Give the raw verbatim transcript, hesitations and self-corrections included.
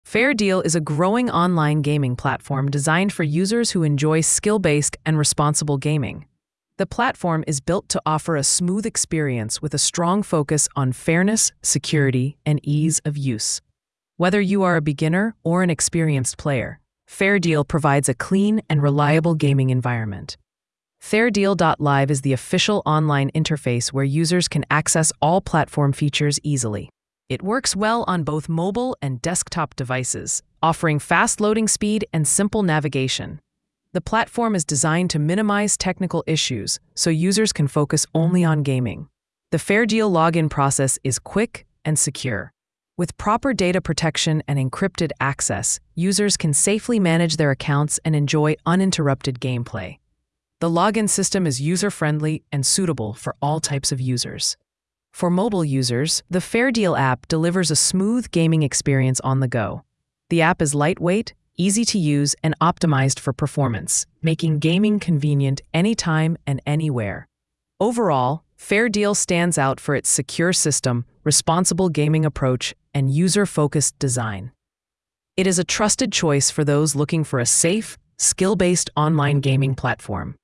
Fair Deal is a growing online gaming platform designed for users who enjoy skill-based and responsible gaming. The platform is built to offer a smooth experience with a strong focus on fairness, security, and ease of use. Whether you are a beginner or an experienced player, Fair Deal provides a clean and reliable gaming environment. Fair Deal dot live is the official online interface where users can access all platform features easily. It works well on both mobile and desktop devices, offering fast loading speed and simple navigation. The platform is designed to minimize technical issues so users can focus only on gaming. The Fair Deal login process is quick and secure. With proper data protection and encrypted access, users can safely manage their accounts and enjoy uninterrupted gameplay. The login system is user-friendly and suitable for all types of users. For mobile users, the Fair Deal app delivers a smooth gaming experience on the go. The app is lightweight, easy to use, and optimized for performance, making gaming convenient anytime and anywhere. Overall, Fair Deal stands out for its secure system, responsible gaming approach, and user-focused design. It is a trusted choice for those looking for a safe, skill-based online gaming platform.